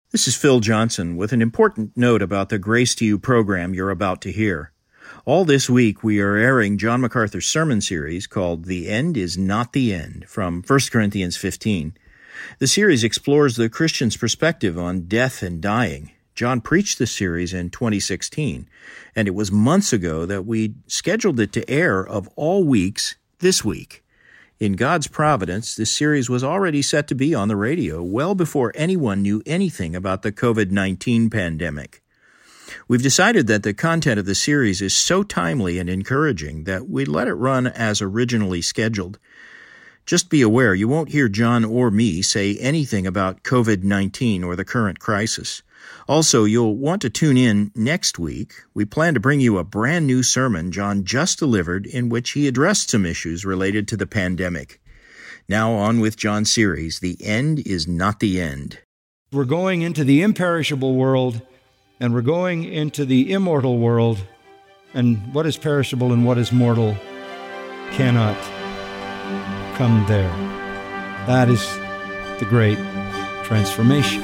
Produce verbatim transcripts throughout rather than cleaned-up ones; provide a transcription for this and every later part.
This is Phil Johnson with an important note about the Grace to You program you're about to hear. All this week we are airing John MacArthur's sermon series called The End is Not the End from First Corinthians fifteen. The series explores the Christian's perspective on death and dying. John preached this series in twenty sixteen, and it was months ago that we scheduled it to air of all weeks this week. In God's providence, this series was already set to be on the radio well before anyone knew anything about the covid nineteen pandemic. We've decided that the content of the series is so timely and encouraging that we'd let it run as originally scheduled. Just be aware you won't hear John or me say anything about covid nineteen or the current crisis. Also, you'll want to tune in next week. We plan to bring you a brand new sermon John just delivered in which he addressed some issues related to the pandemic. Now on with John's series, The End is Not the End. We're going into the imperishable world, and we're going into the immortal world, and what is perishable and what is mortal cannot come there. That is the great transformation.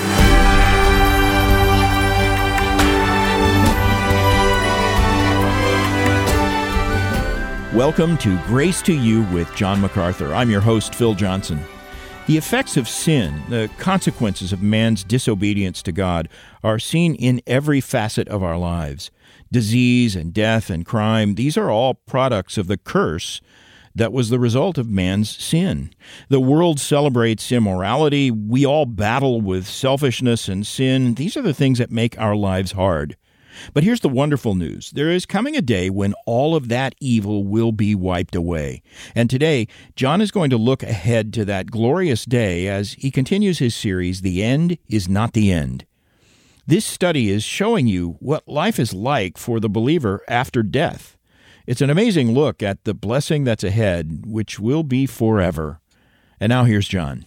Welcome to Grace to You with John MacArthur. I'm your host, Phil Johnson. The effects of sin, the consequences of man's disobedience to God, are seen in every facet of our lives. Disease and death and crime, these are all products of the curse that was the result of man's sin. The world celebrates immorality. We all battle with selfishness and sin. These are the things that make our lives hard. But here's the wonderful news. There is coming a day when all of that evil will be wiped away. And today, John is going to look ahead to that glorious day as he continues his series, The End is Not the End. This study is showing you what life is like for the believer after death. It's an amazing look at the blessing that's ahead, which will be forever. And now here's John.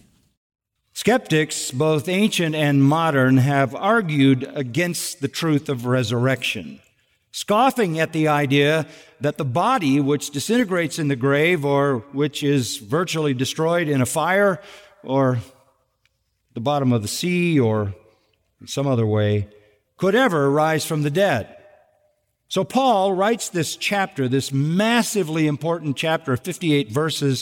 Skeptics, both ancient and modern, have argued against the truth of resurrection, scoffing at the idea that the body which disintegrates in the grave or which is virtually destroyed in a fire or the bottom of the sea or in some other way could ever rise from the dead. So Paul writes this chapter, this massively important chapter of fifty-eight verses,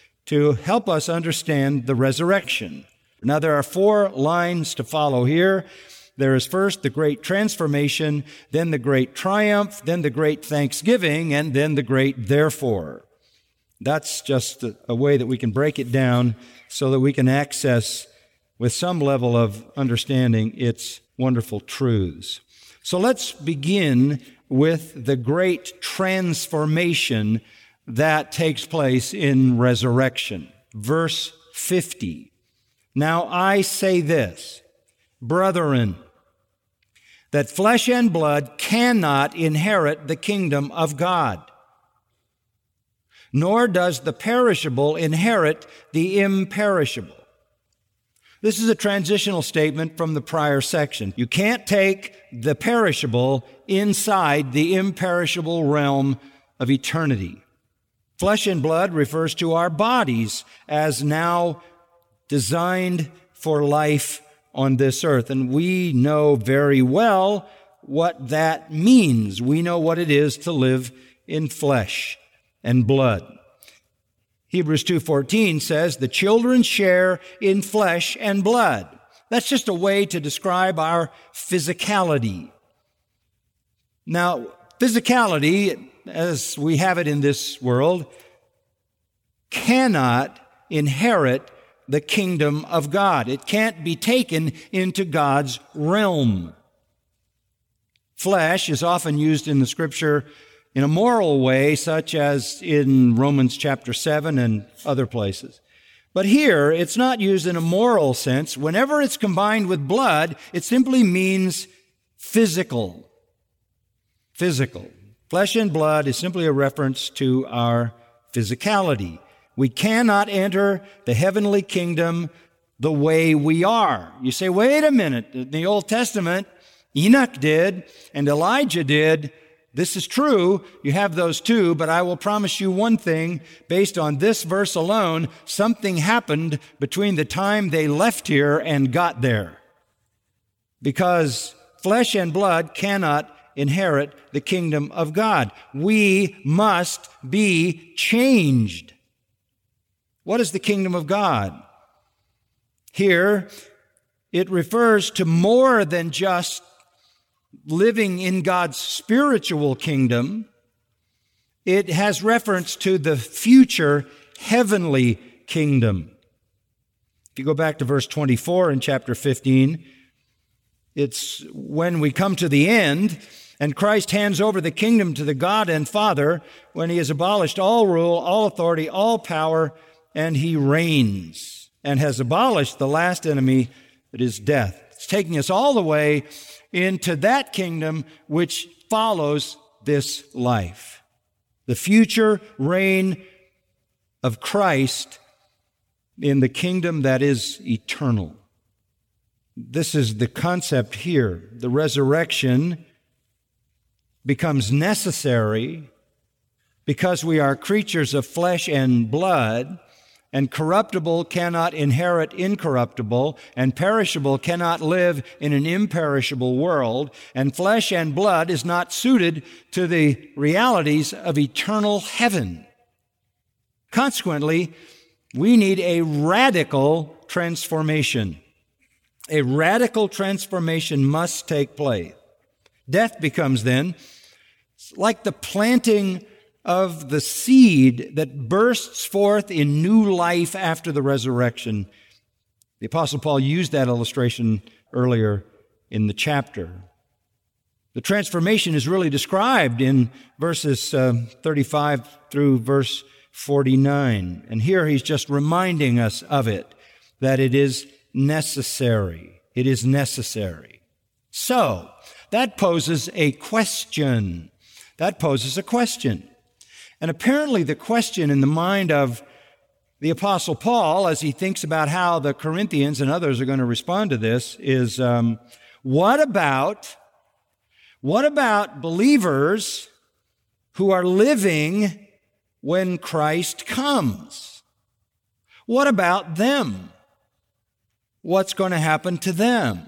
to help us understand the resurrection. Now, there are four lines to follow here. There is first the great transformation, then the great triumph, then the great thanksgiving, and then the great therefore. That's just a, a way that we can break it down so that we can access, with some level of understanding, its wonderful truths. So let's begin with the great transformation that takes place in resurrection. Verse fifty. Now I say this, brethren, that flesh and blood cannot inherit the kingdom of God, nor does the perishable inherit the imperishable. This is a transitional statement from the prior section. You can't take the perishable inside the imperishable realm of eternity. Flesh and blood refers to our bodies as now designed for life on this earth. And we know very well what that means. We know what it is to live in flesh and blood. Hebrews two fourteen says, the children share in flesh and blood. That's just a way to describe our physicality. Now, physicality, as we have it in this world, cannot inherit the kingdom of God. It can't be taken into God's realm. Flesh is often used in the Scripture in a moral way, such as in Romans chapter seven and other places. But here, it's not used in a moral sense. Whenever it's combined with blood, it simply means physical. Physical. Flesh and blood is simply a reference to our physicality. We cannot enter the heavenly kingdom the way we are. You say, wait a minute, in the Old Testament, Enoch did and Elijah did. This is true. You have those two, but I will promise you one thing. Based on this verse alone, something happened between the time they left here and got there. because flesh and blood cannot inherit the kingdom of God. We must be changed. What is the kingdom of God? Here, it refers to more than just living in God's spiritual kingdom. It has reference to the future heavenly kingdom. If you go back to verse twenty-four in chapter fifteen, it's when we come to the end and Christ hands over the kingdom to the God and Father when he has abolished all rule, all authority, all power, and he reigns and has abolished the last enemy, that is death. It's taking us all the way into that kingdom which follows this life. The future reign of Christ in the kingdom that is eternal. This is the concept here. The resurrection becomes necessary because we are creatures of flesh and blood, and corruptible cannot inherit incorruptible, and perishable cannot live in an imperishable world, and flesh and blood is not suited to the realities of eternal heaven. Consequently, we need a radical transformation. A radical transformation must take place. Death becomes then like the planting of the seed that bursts forth in new life after the resurrection. The Apostle Paul used that illustration earlier in the chapter. The transformation is really described in verses uh, thirty-five through verse forty-nine. And here he's just reminding us of it, that it is necessary. It is necessary. So, that poses a question. That poses a question. And apparently the question in the mind of the Apostle Paul, as he thinks about how the Corinthians and others are going to respond to this, is um, what about, what about believers who are living when Christ comes? What about them? What's going to happen to them?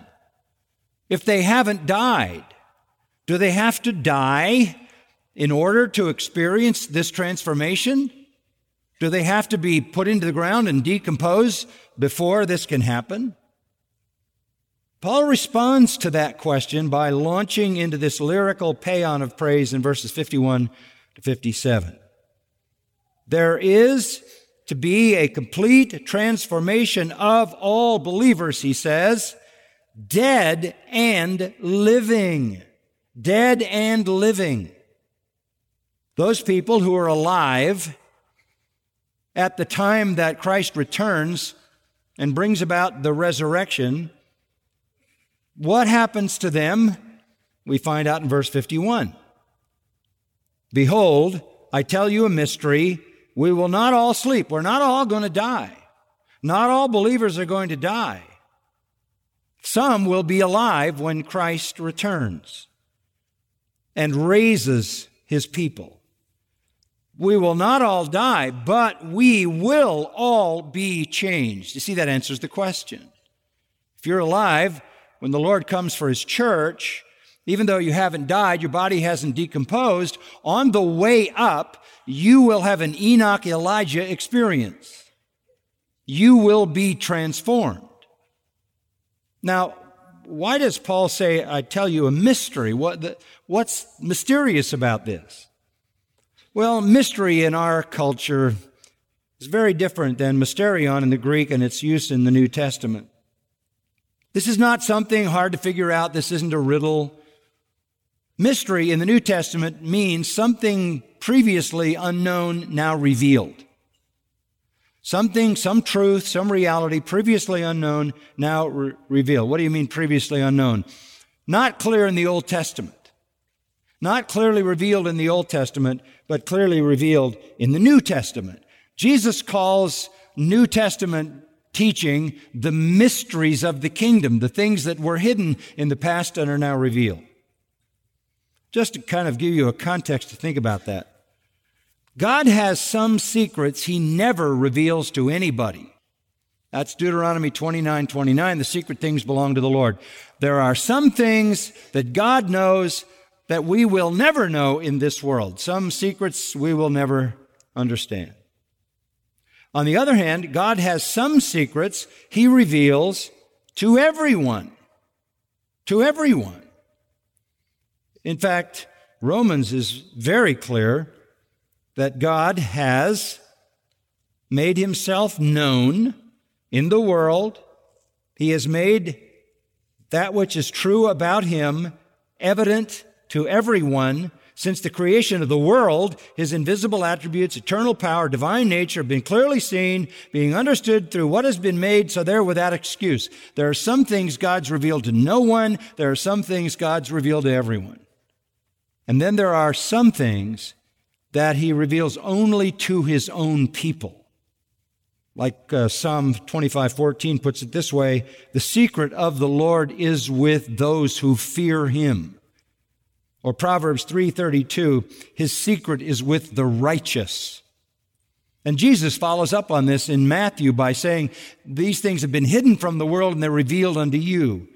If they haven't died, do they have to die in order to experience this transformation? Do they have to be put into the ground and decompose before this can happen? Paul responds to that question by launching into this lyrical paean of praise in verses fifty-one to fifty-seven. There is to be a complete transformation of all believers, he says, dead and living. Dead and living. Those people who are alive at the time that Christ returns and brings about the resurrection, what happens to them? We find out in verse fifty-one. Behold, I tell you a mystery. We will not all sleep. We're not all going to die. Not all believers are going to die. Some will be alive when Christ returns and raises his people. We will not all die, but we will all be changed. You see, that answers the question. If you're alive when the Lord comes for his church, even though you haven't died, your body hasn't decomposed, on the way up, you will have an Enoch Elijah experience. You will be transformed. Now, why does Paul say, I tell you a mystery? What the, what's mysterious about this? Well, mystery in our culture is very different than mysterion in the Greek and its use in the New Testament. This is not something hard to figure out. This isn't a riddle. Mystery in the New Testament means something previously unknown, now revealed. Something, some truth, some reality, previously unknown, now re- revealed. What do you mean previously unknown? Not clear in the Old Testament. Not clearly revealed in the Old Testament, but clearly revealed in the New Testament. Jesus calls New Testament teaching the mysteries of the kingdom, the things that were hidden in the past and are now revealed. Just to kind of give you a context to think about that. God has some secrets he never reveals to anybody. That's Deuteronomy twenty-nine twenty-nine. The secret things belong to the Lord. There are some things that God knows that we will never know in this world. Some secrets we will never understand. On the other hand, God has some secrets He reveals to everyone. To everyone. In fact, Romans is very clear that God has made Himself known in the world. He has made that which is true about Him evident to everyone. Since the creation of the world, His invisible attributes, eternal power, divine nature have been clearly seen, being understood through what has been made, so they're without excuse. There are some things God's revealed to no one. There are some things God's revealed to everyone. And then there are some things that He reveals only to His own people. Like uh, Psalm twenty-five fourteen puts it this way, the secret of the Lord is with those who fear Him. Or Proverbs three thirty-two, His secret is with the righteous. And Jesus follows up on this in Matthew by saying, these things have been hidden from the world and they're revealed unto you.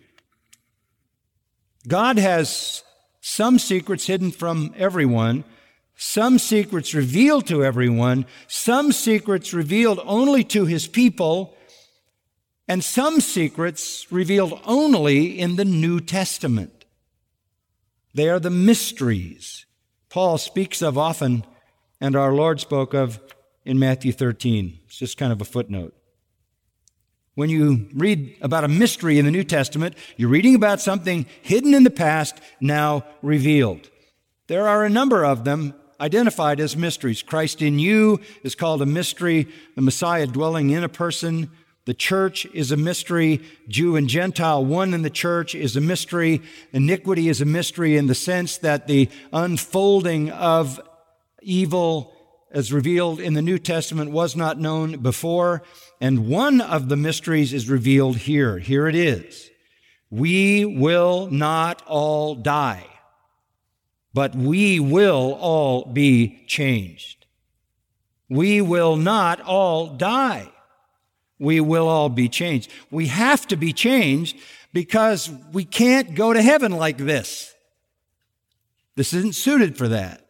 God has some secrets hidden from everyone, some secrets revealed to everyone, some secrets revealed only to His people, and some secrets revealed only in the New Testament. They are the mysteries Paul speaks of often, and our Lord spoke of in Matthew thirteen. It's just kind of a footnote. When you read about a mystery in the New Testament, you're reading about something hidden in the past, now revealed. There are a number of them identified as mysteries. Christ in you is called a mystery, the Messiah dwelling in a person. The church is a mystery. Jew and Gentile, one in the church, is a mystery. Iniquity is a mystery in the sense that the unfolding of evil as revealed in the New Testament was not known before. And one of the mysteries is revealed here. Here it is. We will not all die, but we will all be changed. We will not all die. We will all be changed. We have to be changed because we can't go to heaven like this. This isn't suited for that.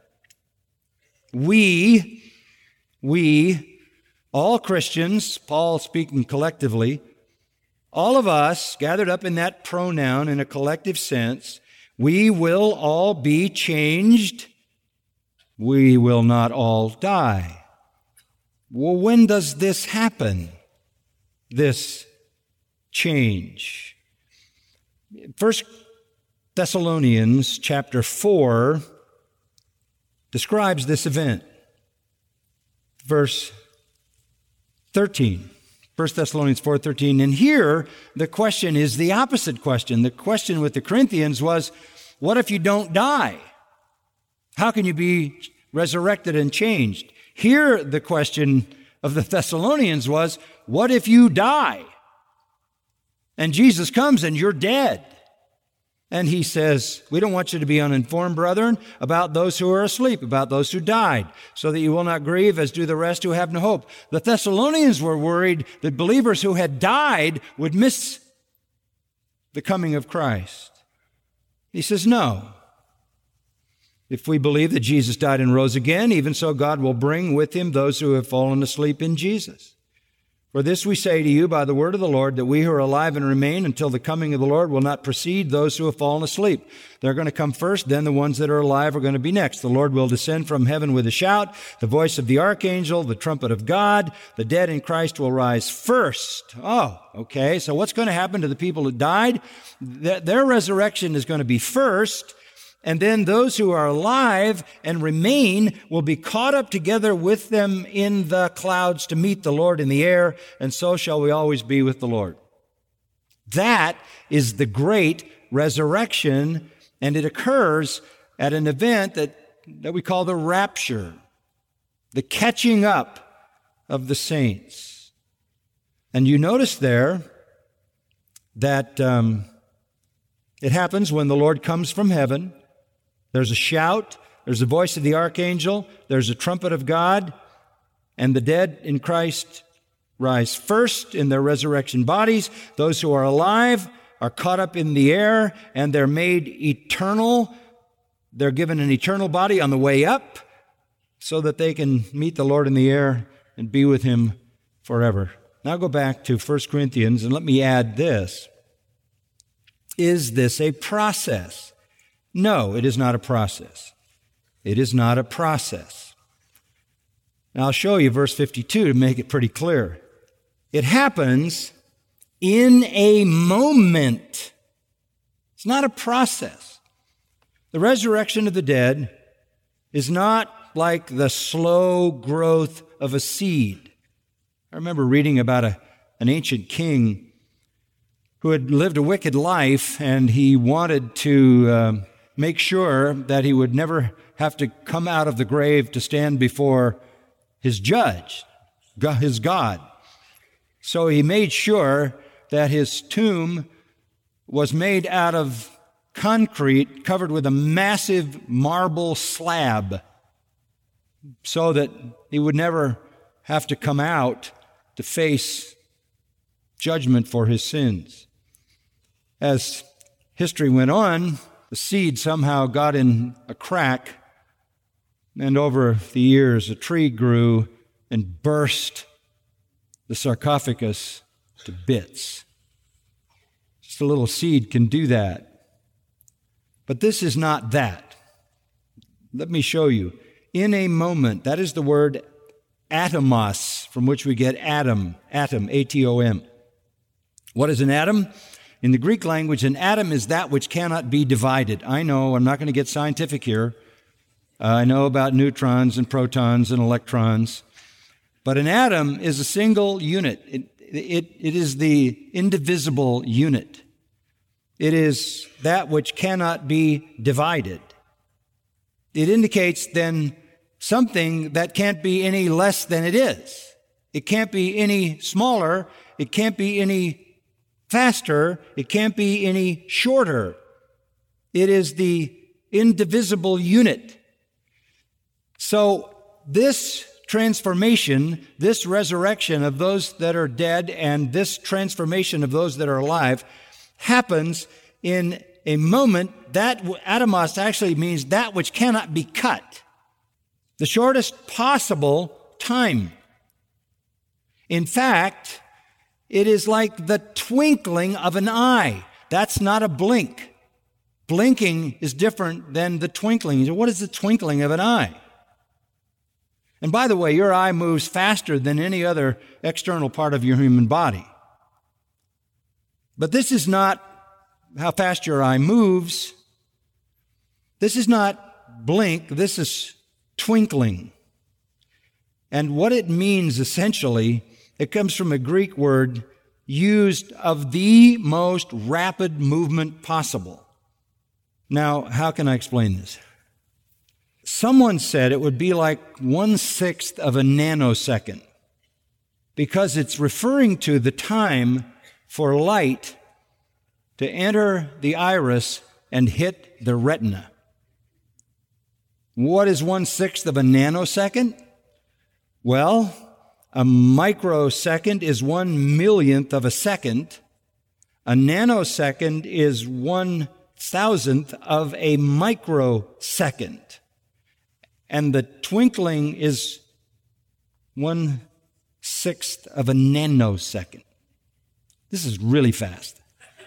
We, we, all Christians, Paul speaking collectively, all of us gathered up in that pronoun in a collective sense, we will all be changed. We will not all die. Well, when does this happen? This change. First Thessalonians chapter four describes this event. Verse thirteen. First Thessalonians four thirteen. And here the question is the opposite question. The question with the Corinthians was, what if you don't die? How can you be resurrected and changed? Here the question of the Thessalonians was, what if you die? And Jesus comes and you're dead. And He says, we don't want you to be uninformed, brethren, about those who are asleep, about those who died, so that you will not grieve as do the rest who have no hope. The Thessalonians were worried that believers who had died would miss the coming of Christ. He says, no. If we believe that Jesus died and rose again, even so God will bring with Him those who have fallen asleep in Jesus. For this we say to you by the word of the Lord, that we who are alive and remain until the coming of the Lord will not precede those who have fallen asleep. They're going to come first, then the ones that are alive are going to be next. The Lord will descend from heaven with a shout, the voice of the archangel, the trumpet of God. The dead in Christ will rise first. Oh, okay. So what's going to happen to the people who died? Their resurrection is going to be first. And then those who are alive and remain will be caught up together with them in the clouds to meet the Lord in the air, and so shall we always be with the Lord. That is the great resurrection, and it occurs at an event that, that we call the rapture, the catching up of the saints. And you notice there that um, it happens when the Lord comes from heaven. There's a shout, there's the voice of the archangel, there's a trumpet of God, and the dead in Christ rise first in their resurrection bodies. Those who are alive are caught up in the air, and they're made eternal. They're given an eternal body on the way up so that they can meet the Lord in the air and be with Him forever. Now go back to First Corinthians, and let me add this. Is this a process? No, it is not a process. It is not a process. Now I'll show you verse fifty-two to make it pretty clear. It happens in a moment. It's not a process. The resurrection of the dead is not like the slow growth of a seed. I remember reading about a, an ancient king who had lived a wicked life, and he wanted to uh, make sure that he would never have to come out of the grave to stand before his judge, his God. So he made sure that his tomb was made out of concrete covered with a massive marble slab so that he would never have to come out to face judgment for his sins. As history went on, the seed somehow got in a crack, and over the years a tree grew and burst the sarcophagus to bits. Just a little seed can do that. But this is not that. Let me show you. In a moment, that is the word atomos, from which we get atom, atom, A T O M. What is an atom? In the Greek language, an atom is that which cannot be divided. I know, I'm not going to get scientific here. Uh, I know about neutrons and protons and electrons. But an atom is a single unit. It, it, it is the indivisible unit. It is that which cannot be divided. It indicates then something that can't be any less than it is. It can't be any smaller. It can't be any faster. It can't be any shorter. It is the indivisible unit. So this transformation, this resurrection of those that are dead and this transformation of those that are alive happens in a moment. That atomos actually means that which cannot be cut. The shortest possible time. In fact, it is like the twinkling of an eye. That's not a blink. Blinking is different than the twinkling. What is the twinkling of an eye? And by the way, your eye moves faster than any other external part of your human body. But this is not how fast your eye moves. This is not blink. This is twinkling. And what it means essentially, it comes from a Greek word used of the most rapid movement possible. Now, how can I explain this? Someone said it would be like one-sixth of a nanosecond because it's referring to the time for light to enter the iris and hit the retina. What is one-sixth of a nanosecond? Well, a microsecond is one millionth of a second. A nanosecond is one thousandth of a microsecond. And the twinkling is one-sixth of a nanosecond. This is really fast.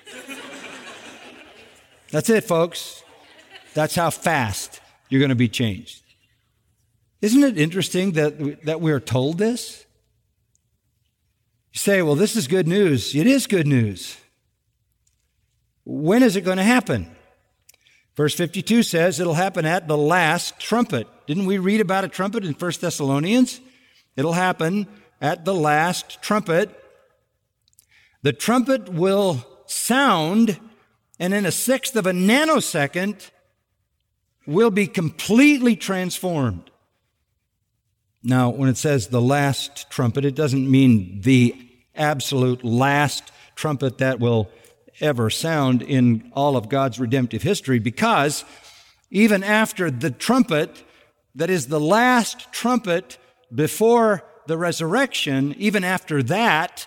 That's it, folks. That's how fast you're going to be changed. Isn't it interesting that, that we are told this? You say, well, this is good news. It is good news. When is it going to happen? Verse fifty-two says it'll happen at the last trumpet. Didn't we read about a trumpet in First Thessalonians? It'll happen at the last trumpet. The trumpet will sound, and in a sixth of a nanosecond, will be completely transformed. Now, when it says the last trumpet, it doesn't mean the absolute last trumpet that will ever sound in all of God's redemptive history, because even after the trumpet, that is the last trumpet before the resurrection, even after that,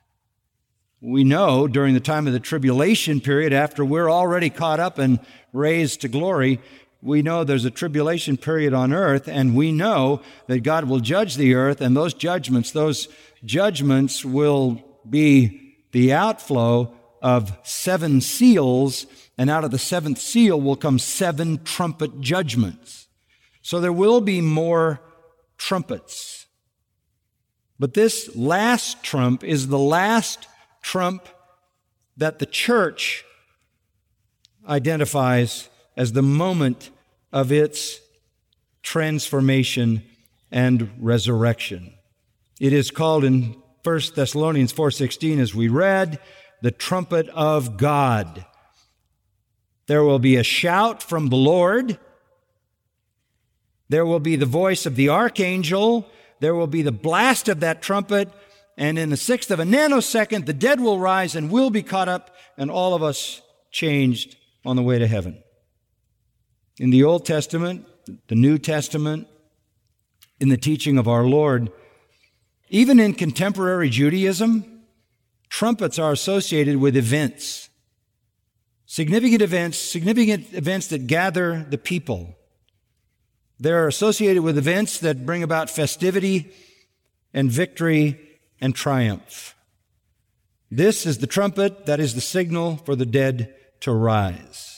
we know during the time of the tribulation period, after we're already caught up and raised to glory, we know there's a tribulation period on earth, and we know that God will judge the earth, and those judgments, those judgments will be the outflow of seven seals, and out of the seventh seal will come seven trumpet judgments. So there will be more trumpets. But this last trump is the last trump that the church identifies as the moment of its transformation and resurrection. It is called in First Thessalonians four sixteen, as we read, the trumpet of God. There will be a shout from the Lord. There will be the voice of the archangel. There will be the blast of that trumpet. And in the sixth of a nanosecond, the dead will rise and will be caught up, and all of us changed on the way to heaven. In the Old Testament, the New Testament, in the teaching of our Lord, even in contemporary Judaism, trumpets are associated with events. Significant events, significant events that gather the people. They're associated with events that bring about festivity and victory and triumph. This is the trumpet that is the signal for the dead to rise.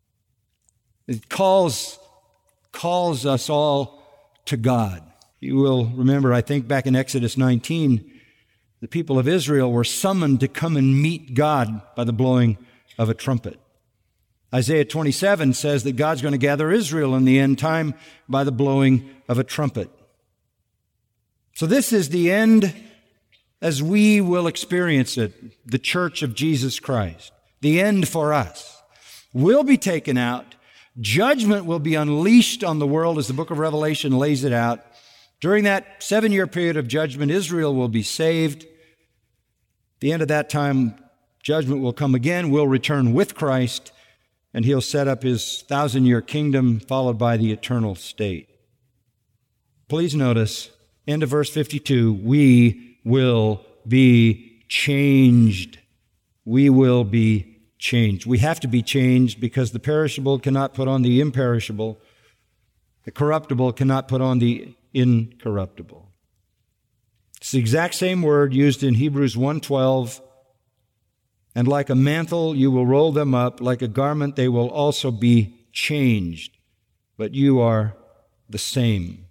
It calls, calls us all to God. You will remember, I think, back in Exodus nineteen, the people of Israel were summoned to come and meet God by the blowing of a trumpet. Isaiah twenty-seven says that God's going to gather Israel in the end time by the blowing of a trumpet. So this is the end as we will experience it, the church of Jesus Christ. The end for us. We'll be taken out. Judgment will be unleashed on the world as the book of Revelation lays it out. During that seven-year period of judgment, Israel will be saved. At the end of that time, judgment will come again. We'll return with Christ, and he'll set up his thousand-year kingdom, followed by the eternal state. Please notice, end of verse fifty-two, we will be changed. We will be changed. We have to be changed because the perishable cannot put on the imperishable. The corruptible cannot put on the incorruptible. It's the exact same word used in Hebrews one twelve. And like a mantle, you will roll them up. Like a garment, they will also be changed. But you are the same.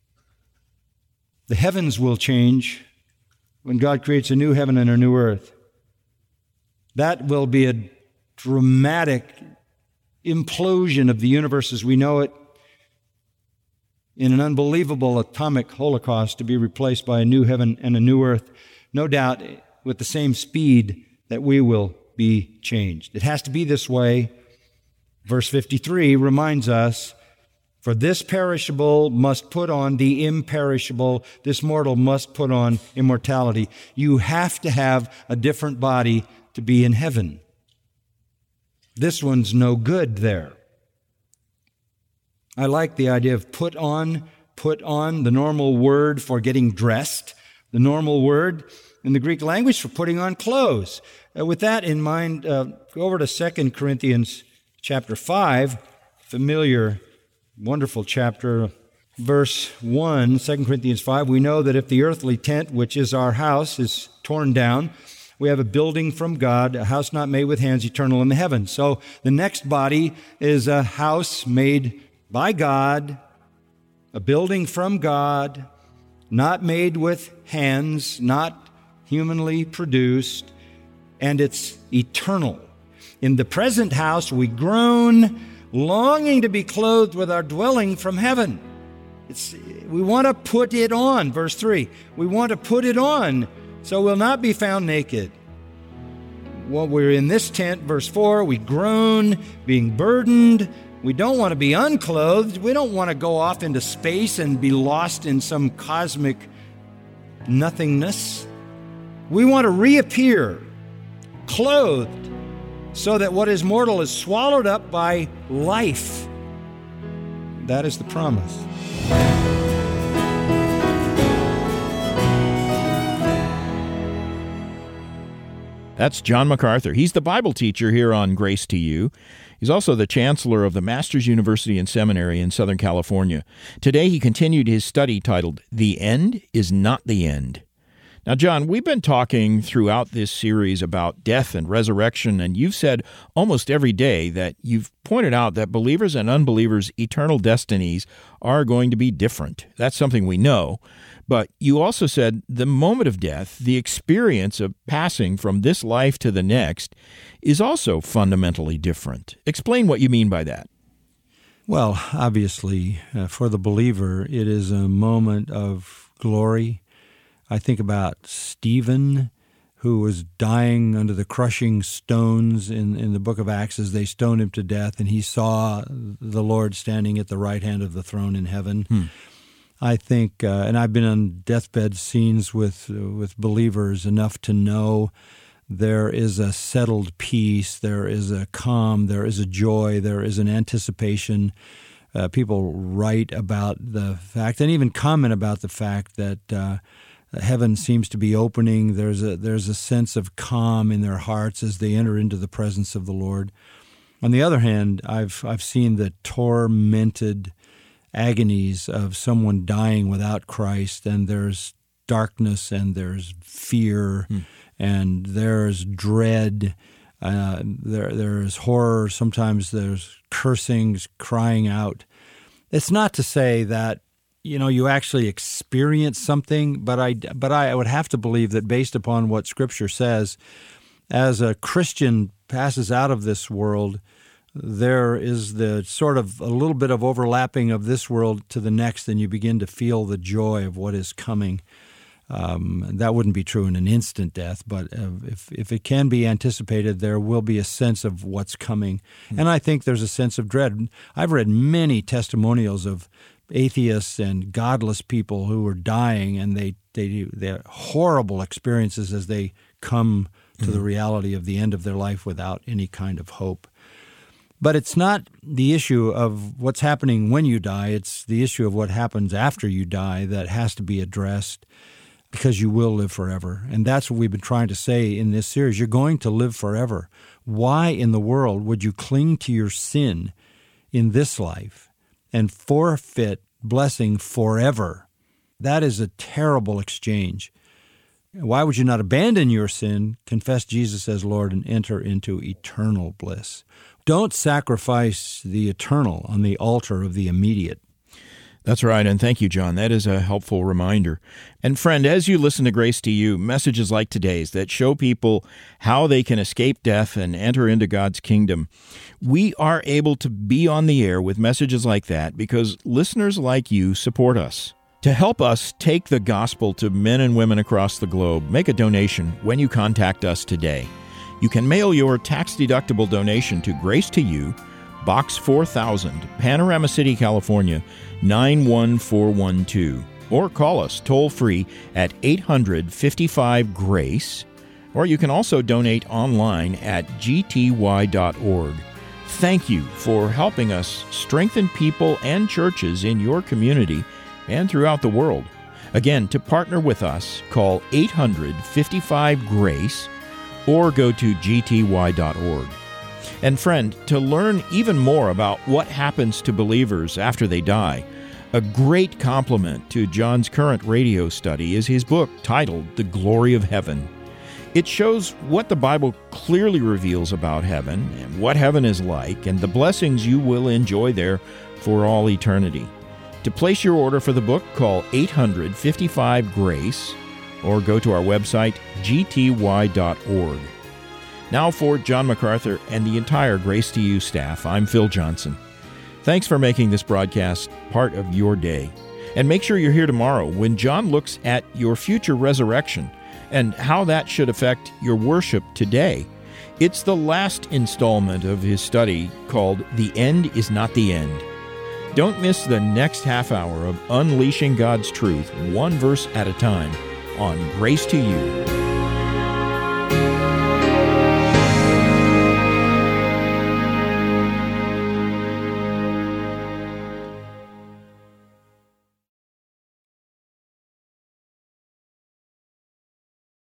The heavens will change when God creates a new heaven and a new earth. That will be a dramatic implosion of the universe as we know it, in an unbelievable atomic holocaust to be replaced by a new heaven and a new earth, no doubt with the same speed that we will be changed. It has to be this way. Verse fifty-three reminds us, for this perishable must put on the imperishable, this mortal must put on immortality. You have to have a different body to be in heaven. This one's no good there. I like the idea of put on, put on, the normal word for getting dressed, the normal word in the Greek language for putting on clothes. Uh, with that in mind, uh, go over to Second Corinthians chapter five, familiar, wonderful chapter, verse one, Second Corinthians five. We know that if the earthly tent, which is our house, is torn down, we have a building from God, a house not made with hands, eternal in the heavens. So the next body is a house made by God, a building from God, not made with hands, not humanly produced, and it's eternal. In the present house, we groan, longing to be clothed with our dwelling from heaven. It's, we want to put it on, verse three. We want to put it on, so we'll not be found naked. Well, we're in this tent, verse four, we groan, being burdened. We don't want to be unclothed. We don't want to go off into space and be lost in some cosmic nothingness. We want to reappear, clothed, so that what is mortal is swallowed up by life. That is the promise. That's John MacArthur. He's the Bible teacher here on Grace to You. He's also the chancellor of the Masters University and Seminary in Southern California. Today he continued his study titled, The End is Not the End. Now, John, we've been talking throughout this series about death and resurrection, and you've said almost every day that you've pointed out that believers and unbelievers' eternal destinies are going to be different. That's something we know. But you also said the moment of death, the experience of passing from this life to the next, is also fundamentally different. Explain what you mean by that. Well, obviously, uh, for the believer, it is a moment of glory. I think about Stephen, who was dying under the crushing stones in, in the book of Acts as they stoned him to death, and he saw the Lord standing at the right hand of the throne in heaven. Hmm. I think, uh, and I've been on deathbed scenes with uh, with believers enough to know there is a settled peace, there is a calm, there is a joy, there is an anticipation. Uh, people write about the fact and even comment about the fact that uh, heaven seems to be opening. There's a there's a sense of calm in their hearts as they enter into the presence of the Lord. On the other hand, I've I've seen the tormented agonies of someone dying without Christ, and there's darkness, and there's fear, hmm. and there's dread. Uh, there there's horror. Sometimes there's cursings, crying out. It's not to say that you know, you actually experience something, but I, but I would have to believe that based upon what Scripture says, as a Christian passes out of this world, there is the sort of a little bit of overlapping of this world to the next, and you begin to feel the joy of what is coming. Um, that wouldn't be true in an instant death, but uh, if if it can be anticipated, there will be a sense of what's coming. Mm-hmm. And I think there's a sense of dread. I've read many testimonials of atheists and godless people who are dying, and they they they have horrible experiences as they come to mm-hmm. the reality of the end of their life without any kind of hope. But it's not the issue of what's happening when you die. It's the issue of what happens after you die that has to be addressed, because you will live forever. And that's what we've been trying to say in this series. You're going to live forever. Why in the world would you cling to your sin in this life and forfeit blessing forever? That is a terrible exchange. Why would you not abandon your sin, confess Jesus as Lord, and enter into eternal bliss? Don't sacrifice the eternal on the altar of the immediate. That's right, and thank you, John. That is a helpful reminder. And friend, as you listen to Grace to You, messages like today's that show people how they can escape death and enter into God's kingdom, we are able to be on the air with messages like that because listeners like you support us. To help us take the gospel to men and women across the globe, make a donation when you contact us today. You can mail your tax-deductible donation to Grace to You, Box four thousand, Panorama City, California, nine one four one two. Or call us toll-free at eight hundred, fifty-five, GRACE. Or you can also donate online at g t y dot org. Thank you for helping us strengthen people and churches in your community and throughout the world. Again, to partner with us, call eight hundred, fifty-five, GRACE or go to g t y dot org. And friend, to learn even more about what happens to believers after they die, a great complement to John's current radio study is his book titled The Glory of Heaven. It shows what the Bible clearly reveals about heaven and what heaven is like and the blessings you will enjoy there for all eternity. To place your order for the book, call eight hundred, fifty-five, GRACE or go to our website, g t y dot org. Now for John MacArthur and the entire Grace to You staff, I'm Phil Johnson. Thanks for making this broadcast part of your day. And make sure you're here tomorrow when John looks at your future resurrection and how that should affect your worship today. It's the last installment of his study called The End is Not the End. Don't miss the next half hour of unleashing God's truth, one verse at a time, on Grace to You.